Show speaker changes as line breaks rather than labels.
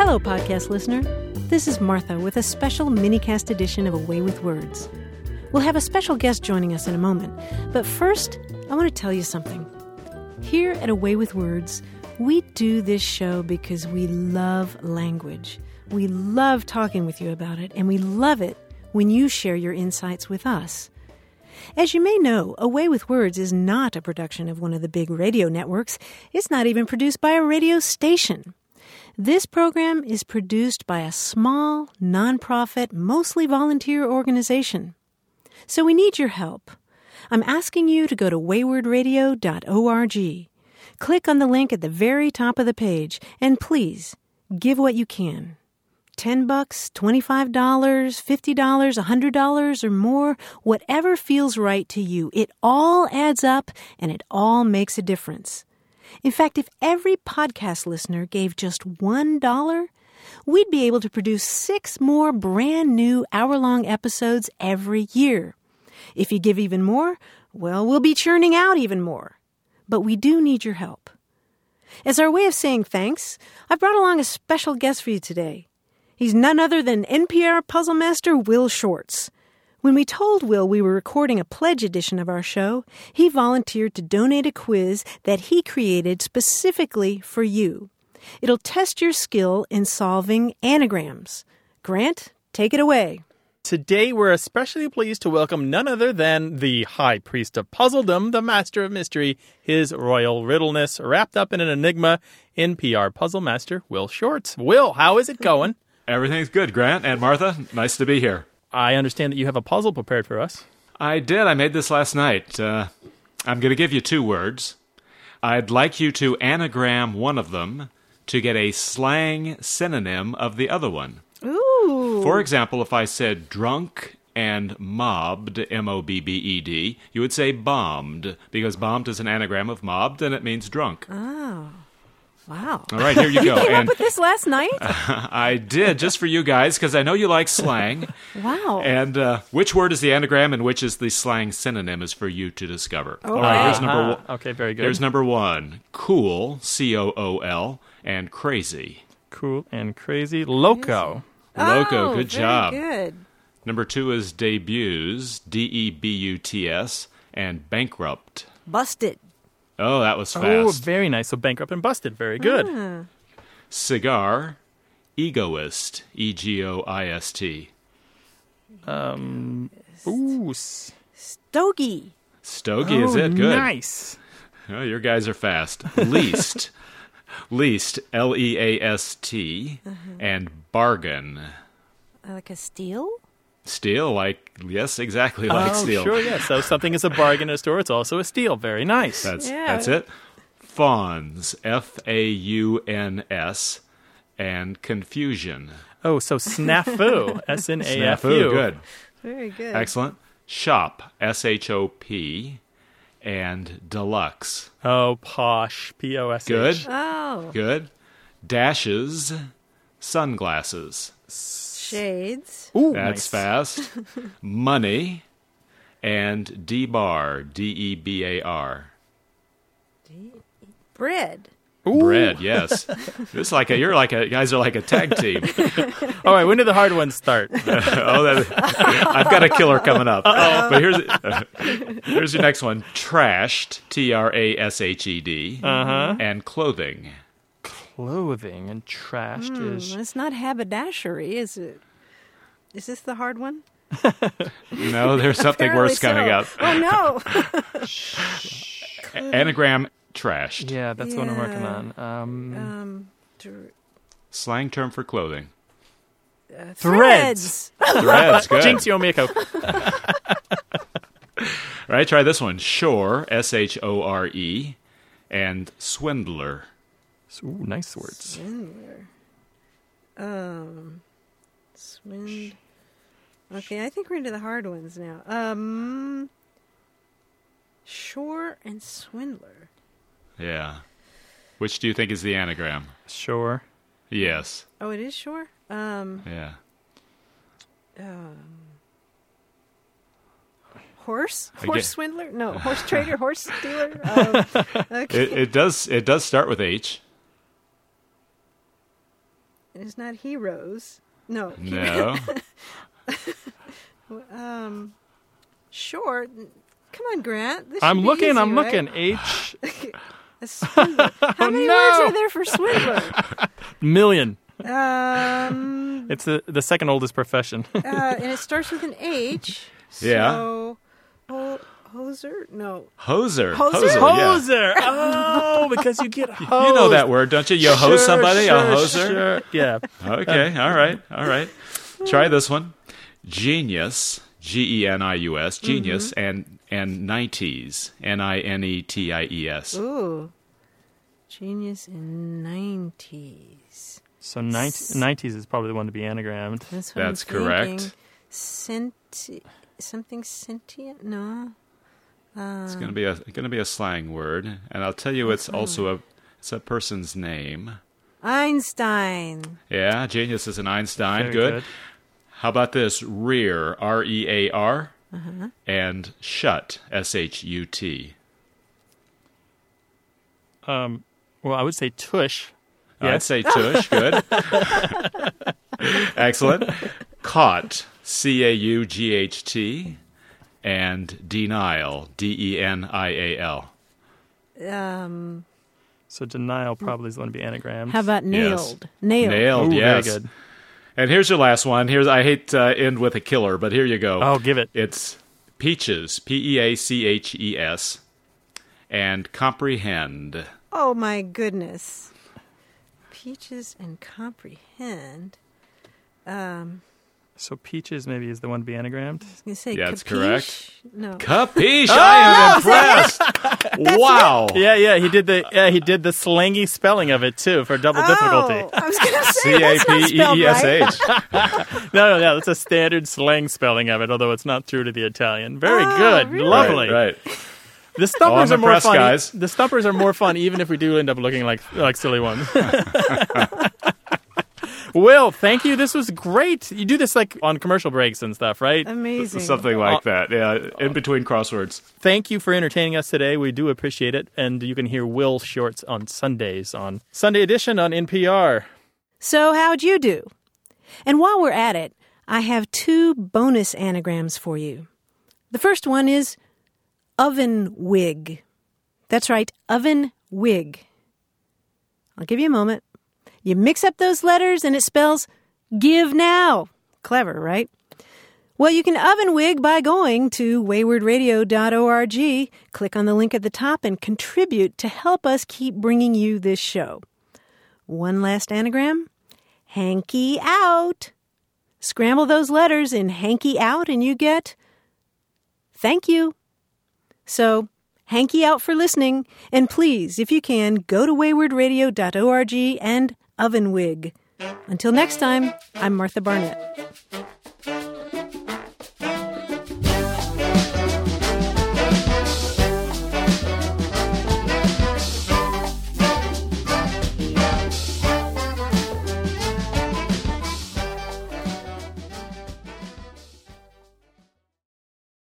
Hello, podcast listener. This is Martha with a special minicast edition of A Way with Words. We'll have a special guest joining us in a moment, but first, I want to tell you something. Here at A Way with Words, we do this show because we love language. We love talking with you about it, and we love it when you share your insights with us. As you may know, A Way with Words is not a production of one of the big radio networks. It's not even produced by a radio station. This program is produced by a small, nonprofit, mostly volunteer organization. So we need your help. I'm asking you to go to waywardradio.org. Click on the link at the very top of the page, and please, give what you can. $10, $25, $50, $100, or more, whatever feels right to you. It all adds up, and it all makes a difference. In fact, if every podcast listener gave just $1, we'd be able to produce 6 more brand new hour-long episodes every year. If you give even more, well, we'll be churning out even more. But we do need your help. As our way of saying thanks, I've brought along a special guest for you today. He's none other than NPR puzzle master Will Shortz. When we told Will we were recording a pledge edition of our show, he volunteered to donate a quiz that he created specifically for you. It'll test your skill in solving anagrams. Grant, take it away.
Today, we're especially pleased to welcome none other than the High Priest of Puzzledom, the Master of Mystery, His Royal Riddleness, wrapped up in an enigma, NPR Puzzle Master Will Shortz. Will, how is it going?
Everything's good, Grant and Martha. Nice to be here.
I understand that you have a puzzle prepared for us.
I did. I made this last night. I'm going to give you 2 words. I'd like you to anagram one of them to get a slang synonym of the other one.
Ooh.
For example, if I said drunk and mobbed, M-O-B-B-E-D, you would say bombed, because bombed is an anagram of mobbed, and it means drunk.
Oh. Wow.
All right, here you go.
You came up with this last night?
I did, just for you guys, because I know you like slang.
Wow.
And which word is the anagram and which is the slang synonym is for you to discover.
Okay.
All right, here's number 1.
Okay, very good.
Here's number 1. Cool, C-O-O-L, and crazy.
Cool and crazy. Loco.
Loco, good job.
Good.
Number 2 is debuts, D-E-B-U-T-S, and bankrupt.
Busted.
Oh, that was fast.
Oh, very nice. So bankrupt and busted. Very good.
Cigar, egoist, E-G-O-I-S-T.
Stogie.
Stogie is it? Good.
Nice.
Oh, your guys are fast. Least. Least, L-E-A-S-T, and bargain.
Like a steal?
Steal, yes, exactly like steal.
Sure, yes. So something is a bargain in a store, it's also a steal. Very nice.
That's it. Fawns, F-A-U-N-S, and confusion.
Oh, so snafu, S-N-A-F-U.
Snafu, good.
Very good.
Excellent. Shop, S-H-O-P, and deluxe.
Oh, posh, P-O-S-H.
Good.
Oh.
Good. Dashes, sunglasses.
Shades.
Ooh,
That's fast. Money, and D-bar, D-E-B-A-R.
Bread.
Ooh.
Bread, yes. It's like you guys are like a tag team.
All right, when do the hard ones start?
I've got a killer coming up. But here's your next one. Trashed, T-R-A-S-H-E-D, and clothing.
Clothing and trashed is...
It's not haberdashery, is it? Is this the hard one?
No, there's something
Apparently
worse coming up.
Oh, no.
Anagram, trashed.
Yeah, that's what I'm working on.
Slang term for clothing.
Threads.
Threads, good.
Jinx Yomiko.
All right, try this one. Shore, S-H-O-R-E, and swindler.
Ooh, nice words.
Swindler. Okay, I think we're into the hard ones now. Shore and swindler.
Yeah. Which do you think is the anagram?
Sure.
Yes.
Oh, it is shore?
Yeah.
Horse?
I
Horse
get-
swindler? No, horse trader, horse dealer? Okay.
It does start with H.
It is not heroes. No.
No.
Short. Come on, Grant. This
I'm
should be
looking.
easy,
I'm
right?
looking. H
A swindler. How many words are there for swindler?
million.
Um,
It's the second oldest profession.
and it starts with an H.
Yeah.
So, hoser? No.
Hoser.
Hoser?
Yeah.
Hoser. Oh, because you get hosed.
You know that word, don't you? You hose somebody?
Sure,
a hoser?
Sure. Yeah.
Okay. All right. Try this one. Genius. Genius. Genius. And 90s. Nineties.
Ooh. Genius in 90s.
So 90s is probably the one to be anagrammed.
That's what
That's
I'm thinking.
correct.
Something sentient? No.
It's going to be a slang word, and I'll tell you, it's also a person's name.
Einstein.
Yeah, genius is an Einstein.
Very
Good. How about this? Rear, R-E-A-R, and shut, S-H-U-T.
Well, I would say tush.
I'd
Yes.
say tush. Good. Excellent. Caught, C-A-U-G-H-T, and denial, D-E-N-I-A-L.
So denial probably is the one to be anagrammed.
How about nailed?
Yes.
Nailed.
Nailed,
Ooh,
yes.
very good.
And here's your last one. I hate to end with a killer, but here you go.
Oh, give it.
It's peaches, P-E-A-C-H-E-S, and comprehend.
Oh, my goodness. Peaches and comprehend.
So peaches maybe is the one to be anagrammed.
I was going to say
Yeah, that's
capiche?
correct.
No.
Capiche! I am impressed. Wow.
Yeah, he did the slangy spelling of it too for double difficulty.
I was going to say that's not spelled right.
C-A-P-E-E-S-H.
No, that's a standard slang spelling of it, although it's not true to the Italian. Very good.
really?
Lovely.
Right.
The stumpers
I'm
are more
impressed,
fun.
guys.
The stumpers are more fun even if we do end up looking like silly ones. Will, thank you. This was great. You do this like on commercial breaks and stuff, right?
Amazing.
Something like that. Yeah, in between crosswords.
Thank you for entertaining us today. We do appreciate it. And you can hear Will Shorts on Sundays on Sunday Edition on NPR.
So how'd you do? And while we're at it, I have 2 bonus anagrams for you. The first one is oven wig. That's right, oven wig. I'll give you a moment. You mix up those letters and it spells give now. Clever, right? Well, you can oven wig by going to waywardradio.org, click on the link at the top, and contribute to help us keep bringing you this show. One last anagram, hanky out. Scramble those letters in hanky out and you get thank you. So, hanky out for listening, and please, if you can, go to waywardradio.org and oven wig. Until next time, I'm Martha Barnett.